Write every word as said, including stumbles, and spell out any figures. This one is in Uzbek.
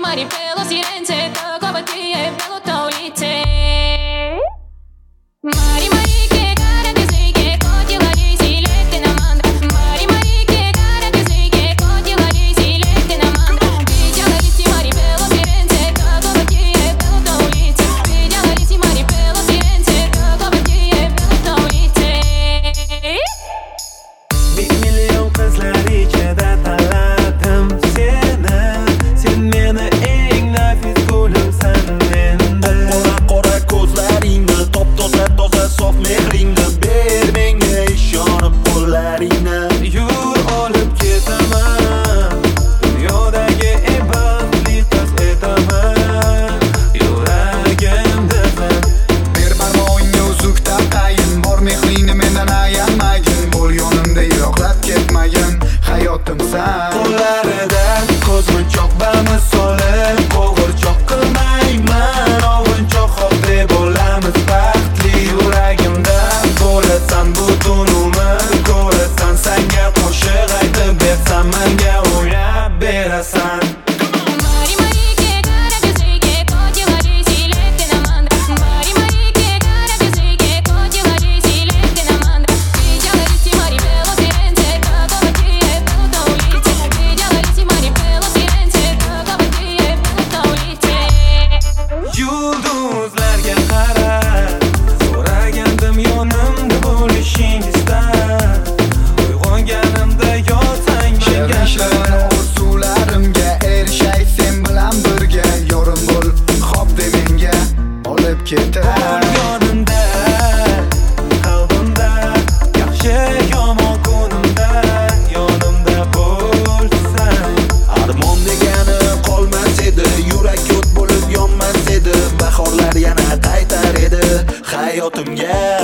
mari pelo silenzio tocco batti e bello taulite Mari mari che cara che sei che oggi la lei si lette na mandra Mari mari che cara che sei che oggi la lei si lette na mandra Piglia la lì mari pelo silenzio tocco batti e bello taulite Piglia la lì mari pelo silenzio tocco batti e bello taulite Bir milyon qizlar ichida tanladim seni Sen meni eng nafis gulimsan menda Qora-qora ko'zlaringni top-toza toza sof mehringni ber menga ishonib qo'llaringni Yur olib ketaman dunyodagi eng baxtli qiz etaman Yuragimdasan Bir barmog'ingga uzuk taqayin bor mehringni mendan ayamagin Bo'l yonimda yiroqlab ketmagin hayotimsan Qo'llarida ko'zmunchoq bamisoli Qo'g'irchoq qilmayman ovunchoq deb bo'lamiz baxtli Yuragimda bo'lasan butun umr ko'rasan Sanga qo'shiq aytib bersam menga o'ynab berasan Mari mari che cara che sei che oggi la lei si lette na mandra Mari mari che cara che sei che oggi la lei si lette na mandra Piglia la lì mari pelo silenzio tocco batti e bello taulite Piglia la lì mari pelo silenzio tocco batti e bello taulite Yulduzlarga qarab so'ragandim yonimda bo'lishingizdan Uyg'onganimda yozsang menga Shirin orzularimga erishay sen bilan birga Yorim bo'l xo'p de menga olib ketar yonimda qalbimda yaxshi yomon kunimda yonimda bo'lsan Armon degani qolmas edi yurak o't bo'lib yonmas edi bahorlar yana qaytar edi hayotimga